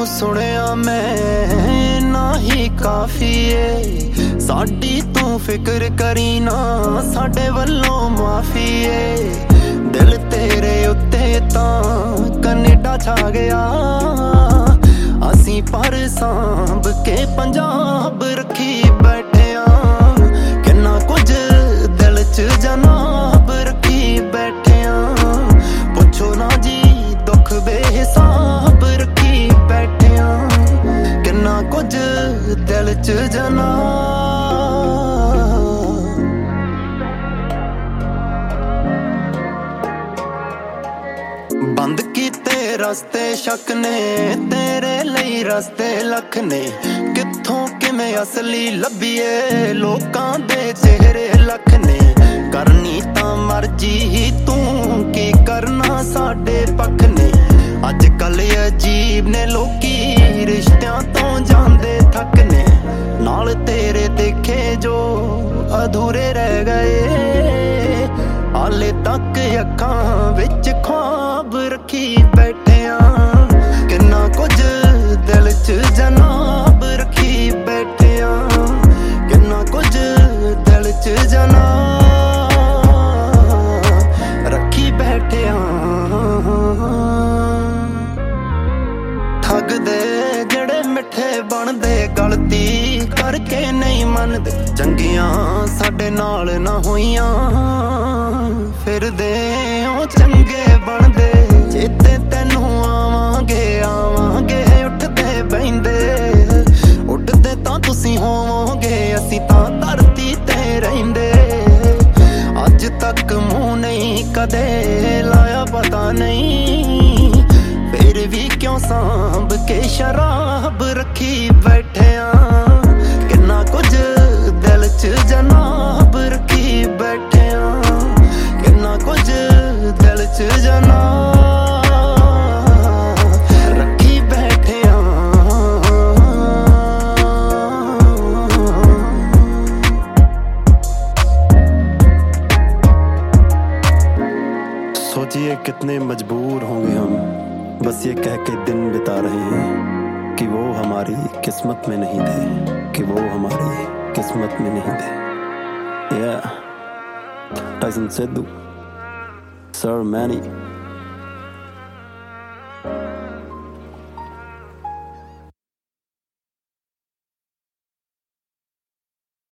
ਸੁਣਿਆ ਮੈਂ ਨਾ ਹੀ ਕਾਫੀ ਏ, ਸਾਡੀ ਤੂੰ ਫਿਕਰ ਕਰੀ ਨਾ, ਸਾਡੇ ਵੱਲੋਂ ਮਾਫੀ ਏ। ਦਿਲ ਤੇਰੇ ਉੱਤੇ ਤਾਂ ਕੈਨੇਡਾ ਛਾ ਗਿਆ, ਅਸੀਂ ਪਰ ਸਾਂਭ ਕੇ ਪੰਜਾਬ ਰੱਖੀ ਬੈਠਿਆ। ਕਿੰਨਾ ਕੁਝ ਦਿਲ 'ਚ ਜਨਾਬ ਰੱਖੀ ਬੈਠਿਆ, ਪੁੱਛੋ ਨਾ ਜੀ ਦੁੱਖ ਬੇਹਿਸਾਬ ਰੱਖੀ ਬੈਠਿਆ। ਕਿੰਨਾ ਕੁਝ ਦਿਲ 'ਚ ਜਨਾਬ। ਬੰਦ ਕੀਤੇ ਰਸਤੇ ਸ਼ੱਕ ਨੇ, ਤੇਰੇ ਲਈ ਰਸਤੇ ਲੱਖ ਨੇ। ਕਿੱਥੋਂ ਕਿਵੇਂ ਅਸਲੀ ਲੱਭੀਏ, ਲੋਕਾਂ ਦੇ ਚਿਹਰੇ ਲੱਖ ਨੇ। ਕਰਨੀ ਤਾਂ ਮਰਜ਼ੀ ਹੀ ਤੂੰ, ਕੀ ਕਰਨਾ ਸਾਡੇ ਪੱਖ ਨੇ। ਅੱਜ ਕੱਲ ਅਜੀਬ ਨੇ ਲੋਕੀ, ਰਿਸ਼ਤਿਆਂ ਤੋਂ ਜਾਂਦੇ ਥੱਕ ਨੇ। ਨਾਲ ਤੇਰੇ ਦੇਖੇ ਜੋ ਅਧੂਰੇ ਰਹਿ ਗਏ, ਹਾਲੇ ਤੱਕ ਅੱਖਾਂ ਵਿੱਚ ਖ਼ੁਆਬ ਰੱਖੀ ਬੈਠਿਆ। ਕਿੰਨਾ ਕੁਝ ਦਿਲ 'ਚ ਜਨਾਬ ਰੱਖੀ ਬੈਠਿਆ, ਕਿੰਨਾ ਕੁਝ ਦਿਲ 'ਚ ਜਨਾਬ ਰੱਖੀ ਬੈਠਿਆ। ਠੱਗਦੇ ਜਿਹੜੇ ਮਿੱਠੇ ਬਣਦੇ, ਗਲਤੀ ਕਰਕੇ ਨਹੀਂ ਮੰਨਦੇ। ਚੰਗੀਆਂ ਸਾਡੇ ਨਾਲ ਨਾ ਹੋਈਆਂ, ਫਿਰਦੇ ਉਹ ਚੰਗੇ ਬਣਦੇ। ਚੇਤੇ ਤੈਨੂੰ ਆਵਾਂਗੇ ਆਵਾਂਗੇ, ਉੱਠਦੇ ਬਹਿੰਦੇ। ਉੱਡਦੇ ਤਾਂ ਤੁਸੀਂ ਹੋਵੋਗੇ, ਅਸੀਂ ਤਾਂ ਧਰਤੀ ਤੇ ਰਹਿੰਦੇ। ਅੱਜ ਤੱਕ ਮੂੰਹ ਨਹੀਂ ਕਦੇ ਲਾਇਆ, ਪਤਾ ਨਹੀਂ ਫਿਰ ਵੀ ਕਿਉਂ ਸਾਂਭ ਕੇ ਸ਼ਰਾਬ ਰੱਖੀ ਬੈਠਿਆ। ਕਿੰਨਾ ਕੁਝ ਦਿਲ 'ਚ ਜਨਾਬ ਰੱਖੀ ਬੈਠਿਆ, ਕਿੰਨਾ ਕੁਝ ਦਿਲ 'ਚ ਜਨਾਬ ਰੱਖੀ ਬੈਠਿਆ। सोचिए कितने मजबूर होंगे हम, बस ये कह के दिन बिता रहे हैं कि वो हमारी किस्मत में नहीं थे, कि वो हमारी किस्मत में नहीं थे। Tyson Sidhu, sir many.